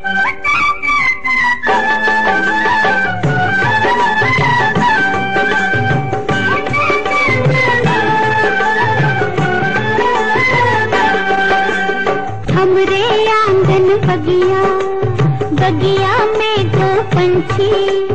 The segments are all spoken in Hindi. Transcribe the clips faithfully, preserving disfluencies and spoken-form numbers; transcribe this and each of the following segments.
हमरे आंगन बगिया, बगिया में दो पंछी,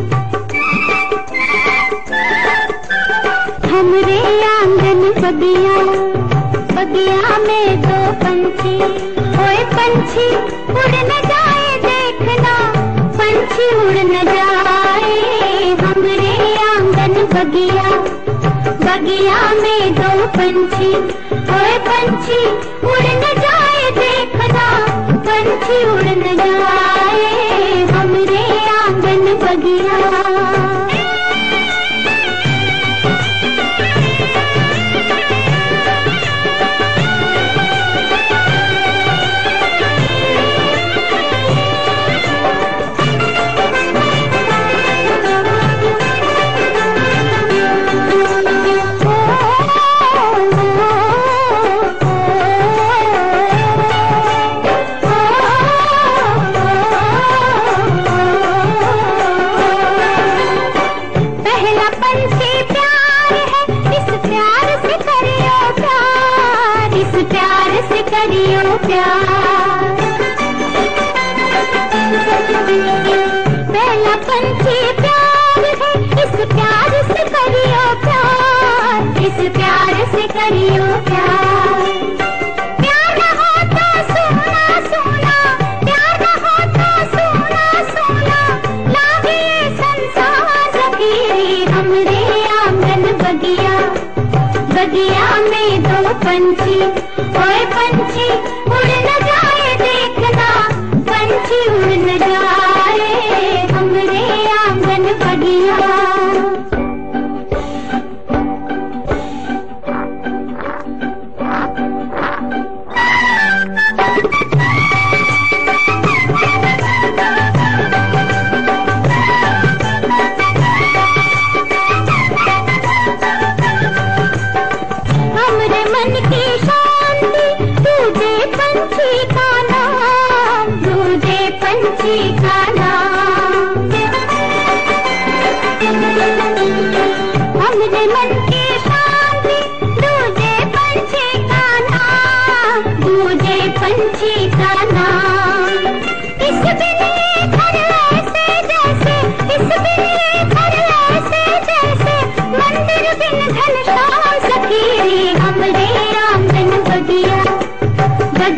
हमरे आंगन बगिया, बगिया में दो पंछी। ओए पंछी उड़ न जाए देखना, पंछी उड़ न जाए। हमरे आंगन बगिया, बगिया में दो पंछी। ओए पंछी उड़ न जाए देखना, पंछी उड़ न जाए। हमरे आंगन बगिया। करियो प्यार, पहला पंछी प्यार है, इस प्यार से करियो प्यार, इस प्यार से करियो प्यार। प्यार न हो तो सोना सोना, प्यार न हो तो सोना सोना, लागे संसार सफीरी। हमरे आंगन बगिया, बगिया में दो पंछी। ओए पंछी उड़ न जाए देखना, पंछी उड़ न जाए। हमरे आंगन बगिया। हमरे मन की पंछी का नाम, दूजे पंछी का नाम। हमरे मन की शांति, दूजे पंछी का नाम, दूजे पंछी का नाम। इस बिन